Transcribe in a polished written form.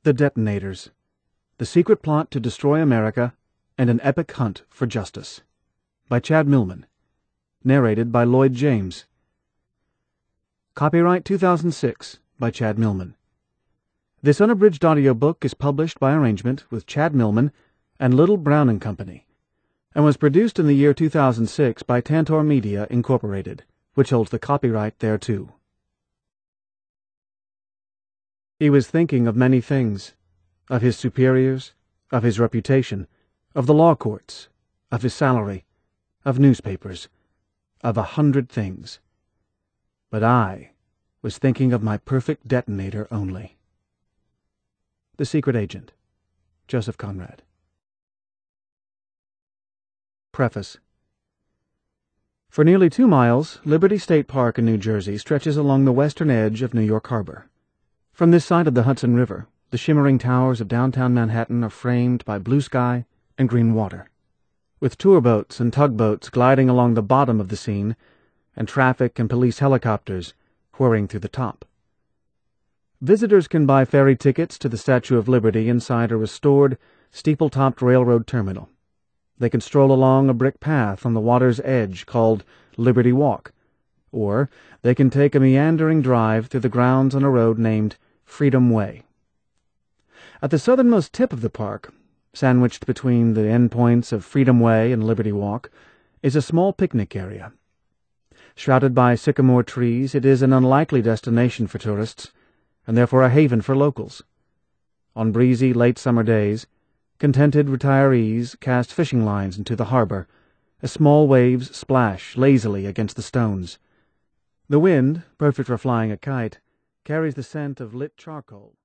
The Detonators. The Secret Plot to Destroy America and an Epic Hunt for Justice. By Chad Millman. Narrated by Lloyd James. Copyright 2006 by Chad Millman. This unabridged audiobook is published by arrangement with Chad Millman and Little Brown & Company, and was produced in the year 2006 by Tantor Media, Incorporated, which holds the copyright thereto. He was thinking of many things, of his superiors, of his reputation, of the law courts, of his salary, of newspapers, of 100 things. But I was thinking of my perfect detonator only. The Secret Agent, Joseph Conrad. Preface. For nearly 2 miles, Liberty State Park in New Jersey stretches along the western edge of New York Harbor. From this side of the Hudson River, the shimmering towers of downtown Manhattan are framed by blue sky and green water, with tour boats and tugboats gliding along the bottom of the scene, and traffic and police helicopters whirring through the top. Visitors can buy ferry tickets to the Statue of Liberty inside a restored, steeple-topped railroad terminal. They can stroll along a brick path on the water's edge called Liberty Walk, or they can take a meandering drive through the grounds on a road named Freedom Way. At the southernmost tip of the park, sandwiched between the endpoints of Freedom Way and Liberty Walk, is a small picnic area. Shrouded by sycamore trees, it is an unlikely destination for tourists, and therefore a haven for locals. On breezy late summer days, contented retirees cast fishing lines into the harbor, as small waves splash lazily against the stones. The wind, perfect for flying a kite, carries the scent of lit charcoal.